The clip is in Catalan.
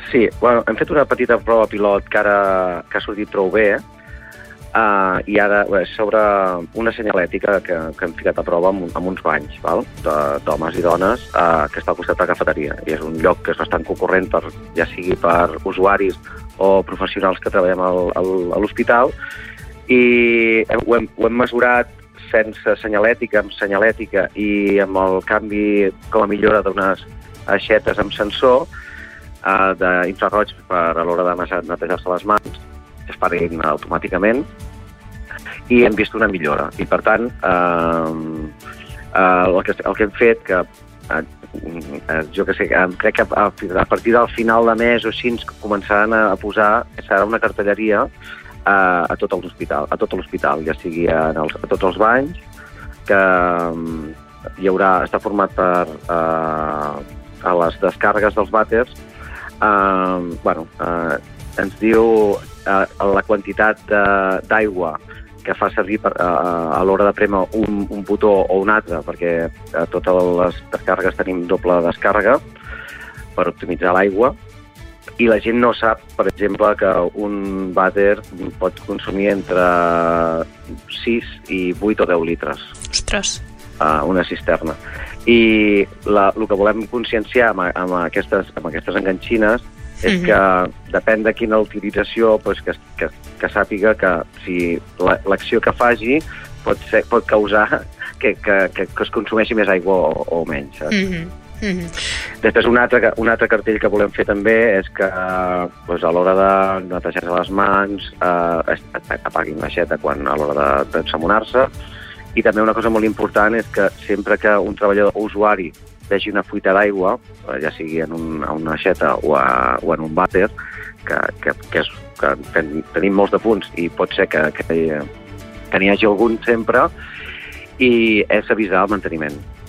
Sí, bueno, hem fet una petita prova pilot que ara que ha sortit prou bé, i ara sobre una senyalètica que hem ficat a prova amb uns banys, d'homes i dones, que està al costat de la cafeteria. I és un lloc que és bastant concurrent, ja sigui per usuaris o professionals que treballem a l'hospital, i ho hem mesurat sense senyalètica, amb senyalètica i amb el canvi com a millora d'unes aixetes amb sensor d'infraroig per a l'hora de netejar-se les mans, que es parin automàticament, i hem vist una millora. I, per tant, el que hem fet, que jo que sé, crec que a partir del final de mes o així començaran a posar, serà una cartelleria a tot l'hospital, ja sigui a tots els banys, que està format per a les descàrregues dels vàters. Ens diu la quantitat d'aigua que fa servir a l'hora de prémer un botó o un altre, perquè a totes les descàrregues tenim doble descàrrega per optimitzar l'aigua, i la gent no sap, per exemple, que un vàter pot consumir entre 6 i 8 o 10 litres. Ostres! Una cisterna. I el que volem conscienciar amb aquestes enganxines és que depèn de quina utilització, que sàpiga que si l'acció que faci pot causar que es consumeixi més aigua o menys, saps? Després, un altre cartell que volem fer també és que a l'hora de netejar-se les mans apaguin l'aixeta a l'hora d'ensamonar-se, i també una cosa molt important és que sempre que un treballador o usuari vegi una fuita d'aigua, ja sigui en una aixeta o en un vàter, que tenim molts de punts i pot ser que n'hi hagi algun sempre, i és avisar el manteniment.